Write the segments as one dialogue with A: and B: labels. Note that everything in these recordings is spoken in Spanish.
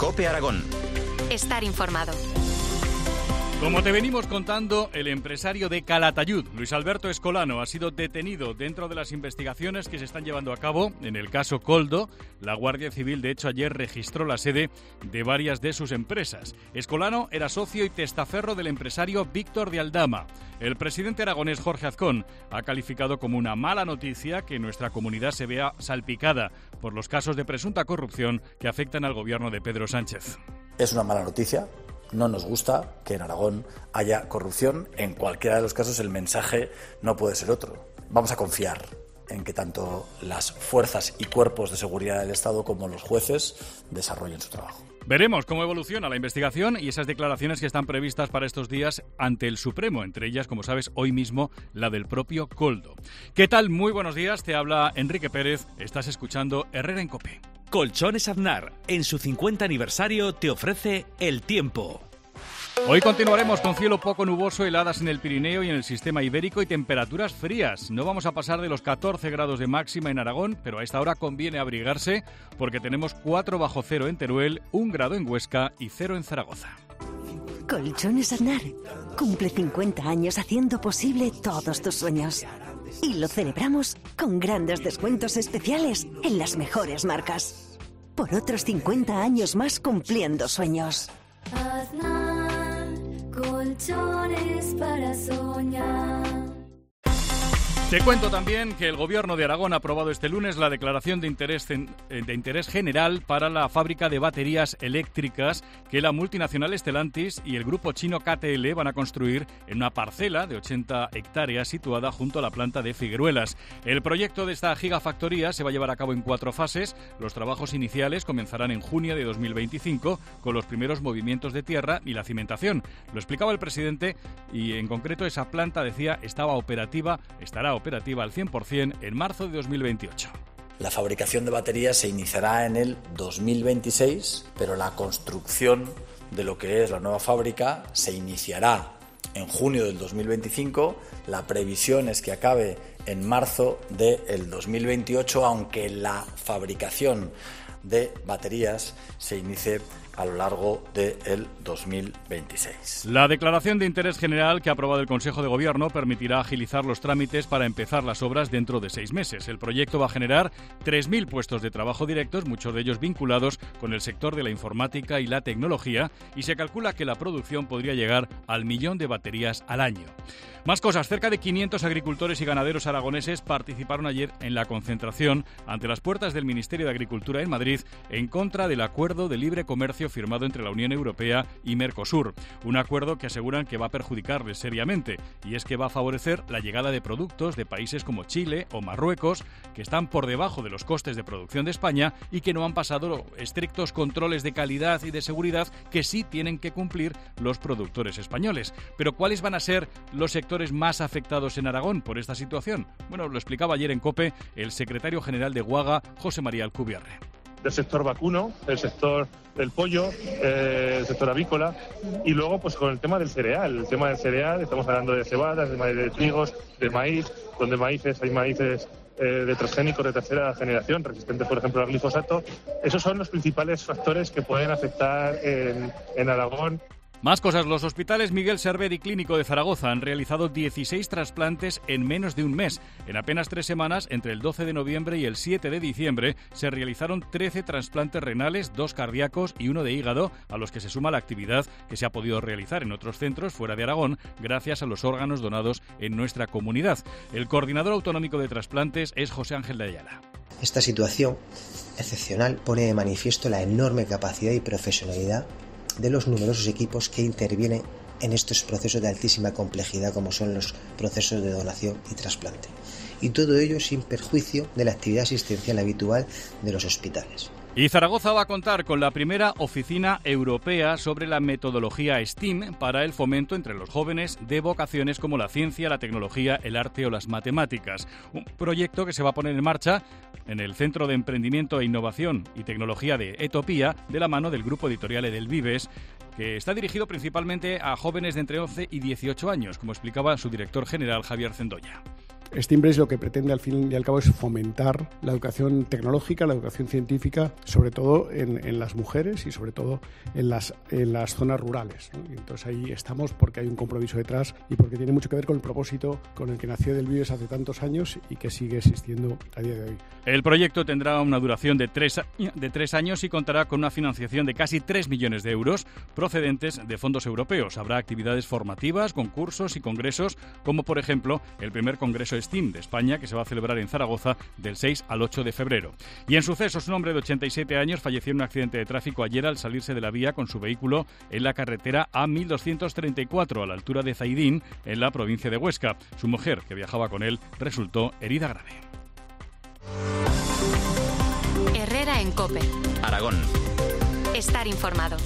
A: COPE Aragón.
B: Estar informado.
C: Como te venimos contando, el empresario de Calatayud, Luis Alberto Escolano, ha sido detenido dentro de las investigaciones que se están llevando a cabo en el caso Koldo. La Guardia Civil, de hecho, ayer registró la sede de varias de sus empresas. Escolano era socio y testaferro del empresario Víctor de Aldama. El presidente aragonés Jorge Azcón ha calificado como una mala noticia que nuestra comunidad se vea salpicada por los casos de presunta corrupción que afectan al gobierno de Pedro Sánchez.
D: Es una mala noticia. No nos gusta que en Aragón haya corrupción. En cualquiera de los casos el mensaje no puede ser otro. Vamos a confiar en que tanto las fuerzas y cuerpos de seguridad del Estado como los jueces desarrollen su trabajo.
C: Veremos cómo evoluciona la investigación y esas declaraciones que están previstas para estos días ante el Supremo, entre ellas, como sabes, hoy mismo la del propio Koldo. ¿Qué tal? Muy buenos días, te habla Enrique Pérez, estás escuchando Herrera en COPE.
E: Colchones Aznar, en su 50 aniversario, te ofrece el tiempo.
C: Hoy continuaremos con cielo poco nuboso, heladas en el Pirineo y en el sistema ibérico y temperaturas frías. No vamos a pasar de los 14 grados de máxima en Aragón, pero a esta hora conviene abrigarse porque tenemos 4 bajo cero en Teruel, 1 grado en Huesca y 0 en Zaragoza.
F: Colchones Aznar cumple 50 años haciendo posible todos tus sueños. Y lo celebramos con grandes descuentos especiales en las mejores marcas. Por otros 50 años más cumpliendo sueños.
G: Aznar, colchones para soñar.
C: Te cuento también que el Gobierno de Aragón ha aprobado este lunes la declaración de interés general para la fábrica de baterías eléctricas que la multinacional Stellantis y el grupo chino KTL van a construir en una parcela de 80 hectáreas situada junto a la planta de Figueruelas. El proyecto de esta gigafactoría se va a llevar a cabo en 4 fases. Los trabajos iniciales comenzarán en junio de 2025 con los primeros movimientos de tierra y la cimentación. Lo explicaba el presidente y en concreto esa planta, decía, estará operativa al 100% en marzo de 2028.
D: La fabricación de baterías se iniciará en el 2026, pero la construcción de lo que es la nueva fábrica se iniciará en junio del 2025. La previsión es que acabe en marzo del 2028, aunque la fabricación de baterías se inicie a lo largo del 2026.
C: La declaración de interés general que ha aprobado el Consejo de Gobierno permitirá agilizar los trámites para empezar las obras dentro de 6 meses. El proyecto va a generar 3.000 puestos de trabajo directos, muchos de ellos vinculados con el sector de la informática y la tecnología, y se calcula que la producción podría llegar al 1.000.000 de baterías al año. Más cosas, cerca de 500 agricultores y ganaderos aragoneses participaron ayer en la concentración ante las puertas del Ministerio de Agricultura en Madrid en contra del acuerdo de libre comercio firmado entre la Unión Europea y Mercosur. Un acuerdo que aseguran que va a perjudicarles seriamente, y es que va a favorecer la llegada de productos de países como Chile o Marruecos, que están por debajo de los costes de producción de España y que no han pasado estrictos controles de calidad y de seguridad que sí tienen que cumplir los productores españoles. Pero ¿cuáles van a ser los sectores más afectados en Aragón por esta situación? Bueno, lo explicaba ayer en COPE el secretario general de UAGA, José María Alcubierre.
H: Del sector vacuno, el sector del pollo, el sector avícola, y luego pues con el tema del cereal. El tema del cereal, estamos hablando de cebadas, de trigos, de maíz, donde hay maíces de transgénicos de tercera generación, resistentes por ejemplo al glifosato. Esos son los principales factores que pueden afectar en Aragón.
C: Más cosas. Los hospitales Miguel Servet y Clínico de Zaragoza han realizado 16 trasplantes en menos de un mes. En apenas 3 semanas, entre el 12 de noviembre y el 7 de diciembre, se realizaron 13 trasplantes renales, 2 cardíacos y 1 de hígado, a los que se suma la actividad que se ha podido realizar en otros centros fuera de Aragón, gracias a los órganos donados en nuestra comunidad. El coordinador autonómico de trasplantes es José Ángel de Ayala.
I: Esta situación excepcional pone de manifiesto la enorme capacidad y profesionalidad de los numerosos equipos que intervienen en estos procesos de altísima complejidad como son los procesos de donación y trasplante. Y todo ello sin perjuicio de la actividad asistencial habitual de los hospitales.
C: Y Zaragoza va a contar con la primera oficina europea sobre la metodología STEAM para el fomento entre los jóvenes de vocaciones como la ciencia, la tecnología, el arte o las matemáticas. Un proyecto que se va a poner en marcha en el Centro de Emprendimiento e Innovación y Tecnología de Etopía, de la mano del grupo editorial Edelvives, que está dirigido principalmente a jóvenes de entre 11 y 18 años, como explicaba su director general Javier Zendoya.
A: Steambreeze lo que pretende al fin y al cabo es fomentar la educación tecnológica, la educación científica, sobre todo en las mujeres y sobre todo en las zonas rurales, ¿no? Y entonces ahí estamos porque hay un compromiso detrás y porque tiene mucho que ver con el propósito con el que nació Edelvives hace tantos años y que sigue existiendo a día de hoy.
C: El proyecto tendrá una duración de 3 años y contará con una financiación de casi 3 millones de euros procedentes de fondos europeos. Habrá actividades formativas, concursos y congresos, como por ejemplo el primer Congreso STEAM de España, que se va a celebrar en Zaragoza del 6 al 8 de febrero. Y en sucesos, un hombre de 87 años falleció en un accidente de tráfico ayer al salirse de la vía con su vehículo en la carretera A1234, a la altura de Zaidín, en la provincia de Huesca. Su mujer, que viajaba con él, resultó herida grave.
B: Herrera en COPE.
E: Aragón.
B: Estar informado.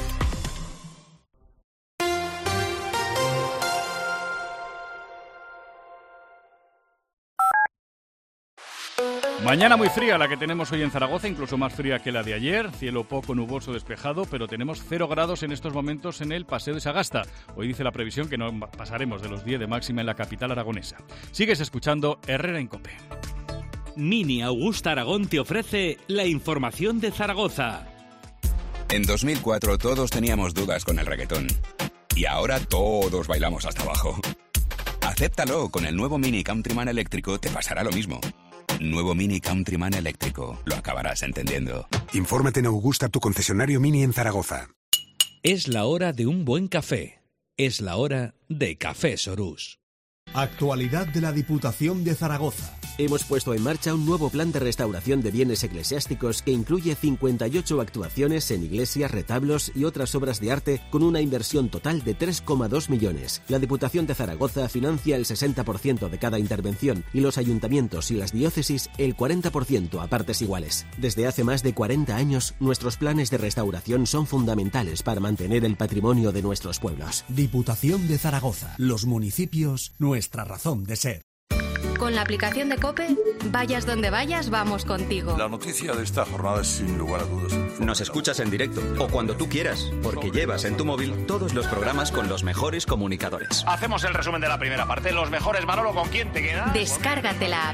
C: Mañana muy fría la que tenemos hoy en Zaragoza, incluso más fría que la de ayer. Cielo poco nuboso despejado, pero tenemos 0 grados en estos momentos en el Paseo de Sagasta. Hoy dice la previsión que no pasaremos de los 10 de máxima en la capital aragonesa. Sigues escuchando Herrera en COPE.
E: Mini Augusta Aragón te ofrece la información de Zaragoza.
J: En 2004 todos teníamos dudas con el reggaetón. Y ahora todos bailamos hasta abajo. Acéptalo, con el nuevo Mini Countryman eléctrico te pasará lo mismo. Nuevo Mini Countryman eléctrico. Lo acabarás entendiendo.
K: Infórmate en Augusta, tu concesionario Mini en Zaragoza.
E: Es la hora de un buen café. Es la hora de Café Sorús.
L: Actualidad de la Diputación de Zaragoza.
M: Hemos puesto en marcha un nuevo plan de restauración de bienes eclesiásticos que incluye 58 actuaciones en iglesias, retablos y otras obras de arte con una inversión total de 3,2 millones. La Diputación de Zaragoza financia el 60% de cada intervención y los ayuntamientos y las diócesis el 40% a partes iguales. Desde hace más de 40 años, nuestros planes de restauración son fundamentales para mantener el patrimonio de nuestros pueblos.
L: Diputación de Zaragoza. Los municipios, nuestra razón de ser.
B: Con la aplicación de COPE, vayas donde vayas, vamos contigo.
N: La noticia de esta jornada es sin lugar a dudas.
O: Nos escuchas en directo o cuando tú quieras, porque llevas en tu móvil todos los programas con los mejores comunicadores.
P: Hacemos el resumen de la primera parte. Los mejores, Manolo, ¿con quién te quedas?
B: Descárgate la app.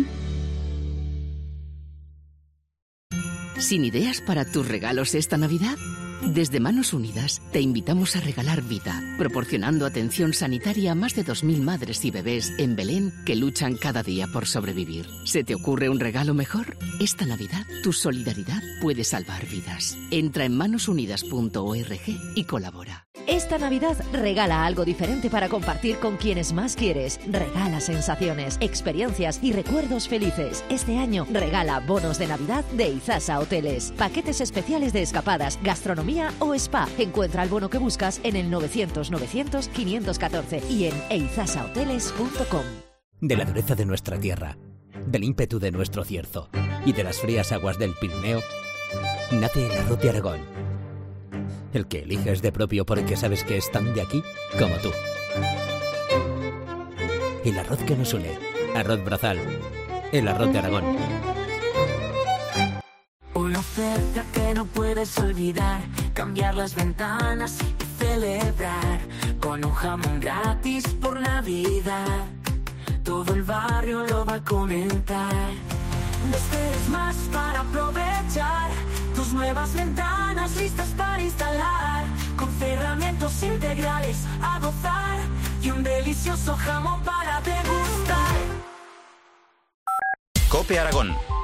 Q: ¿Sin ideas para tus regalos esta Navidad? Desde Manos Unidas te invitamos a regalar vida, proporcionando atención sanitaria a más de 2.000 madres y bebés en Belén que luchan cada día por sobrevivir. ¿Se te ocurre un regalo mejor? Esta Navidad, tu solidaridad puede salvar vidas. Entra en manosunidas.org y colabora.
R: Esta Navidad regala algo diferente para compartir con quienes más quieres. Regala sensaciones, experiencias y recuerdos felices. Este año regala bonos de Navidad de Izasa Hoteles. Paquetes especiales de escapadas, gastronomía o spa. Encuentra el bono que buscas en el 900-900-514 y en eizasahoteles.com.
S: De la dureza de nuestra tierra, del ímpetu de nuestro cierzo y de las frías aguas del Pirineo, nace el arroz de Aragón. El que eliges de propio porque sabes que es tan de aquí como tú. El arroz que nos une. Arroz Brazal. El arroz de Aragón.
T: Una oferta que no puedes olvidar. Cambiar las ventanas y celebrar. Con un jamón gratis por Navidad. Todo el barrio lo va a comentar. No esperes más para aprovechar. Tus nuevas ventanas listas para instalar. Con cerramientos integrales a gozar. Y un delicioso jamón para degustar.
O: COPE Aragón.